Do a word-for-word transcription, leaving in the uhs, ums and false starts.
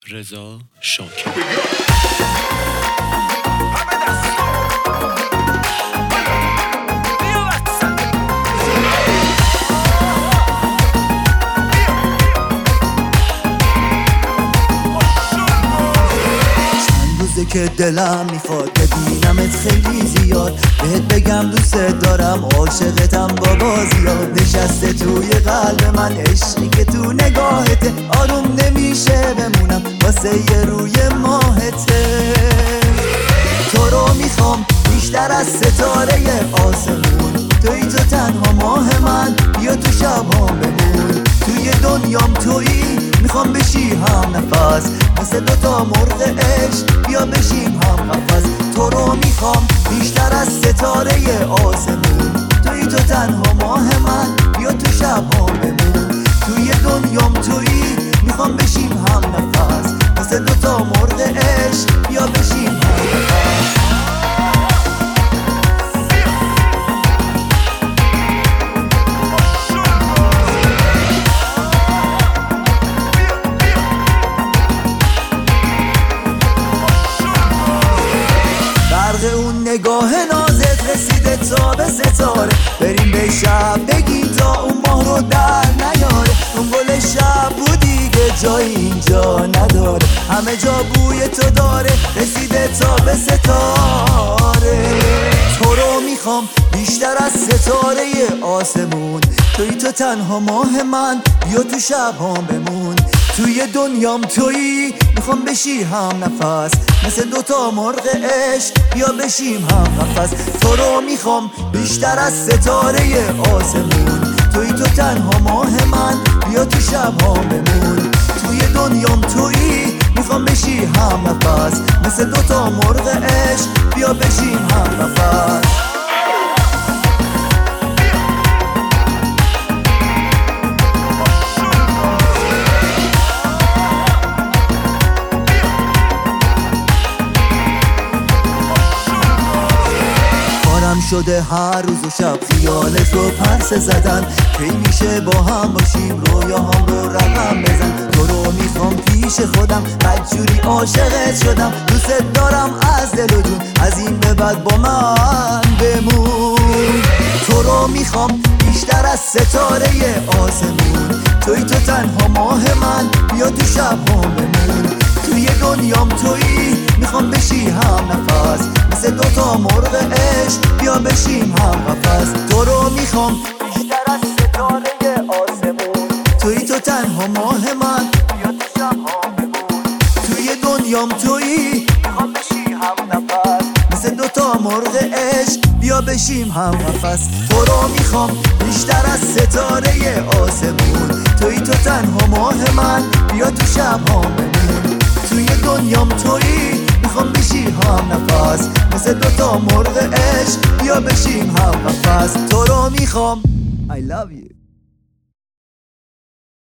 رضا شاکر. که دلم میخواد ببینمت خیلی زیاد، بهت بگم دوست دارم، عاشقتم بابا زیاد. نشسته توی قلب من عشقی که تو نگاهته، آروم نمیشه بمونم واسه یه روی ماهته. تو رو میخوام بیشتر از ستاره آسمون، توی تو تنها ماه من، بیا تو شبام بمون. توی دنیام تویی، میخوام بشی هم نفس، مثل دوتا مرغ عشق بیا بشیم هم قفس. تو رو میخوام بیشتر از ستاره آسمون، توی تو تنها ماه من، بیا تو شبام بمون. توی دنیام تویی، میخوام بشیم هم نفس، مثل دوتا مرغ عشق بیا بشیم هم نفس. اون نگاه نازت رسیده تا به ستاره، بریم به شب بگیم تا اون ماه رو در نیاره. اون گل شب بودی که جایی اینجا نداره، همه جا بوی تو داره، رسیده تا به ستاره. تو رو میخوام بیشتر از ستاره آسمون، توی تو تنها ماه من، بیا تو شب هم بمون. توی دنیام تویی، میخوام بشی هم نفس، مثل دوتا مرغ عشق بیا بشیم هم نفس. تو رو میخوام بیشتر از ستاره آسمون، توی تو تنها ماه من، بیا تو شب هم بمون. توی دنیام تویی، میخوام بشی هم نفس، مثل دوتا مرغ عشق بیا بشیم هم نفس. شده هر روز و شب خیالت رو پرسه زدن، کی میشه با هم باشیم رویا هم رو رقم بزن. تو رو میخوام پیش خودم، بدجوری عاشقت شدم، دوست دارم از دل و جون، از این به بعد با من بمون. تو رو میخوام بیشتر از ستاره آسمون، توی تو تنها ماه من، بیا تو شب هم بمون. توی دنیام تویی، میخوام بشی هم نفس، مثل دوتا مرغ عشق بیا بشیم هم قفس. تو رو میخوام بیشتر از ستاره آسمون، توی تو تنها ماه من، بیا تو شب هم بمون. توی دنیام تویی، میخوام بشی هم نفس، مثل دوتا مرغ عشق بیا بشیم هم قفس. تو رو میخوام بیشتر از ستاره آسمون، توی تو تنها ماه من، بیا تو شب هم بمون. توی دنیام تویی، میخوام بشی هم نفس، مثل دوتا مرغ عشق بیا بشیم هم قفس. تو رو میخوام I love you.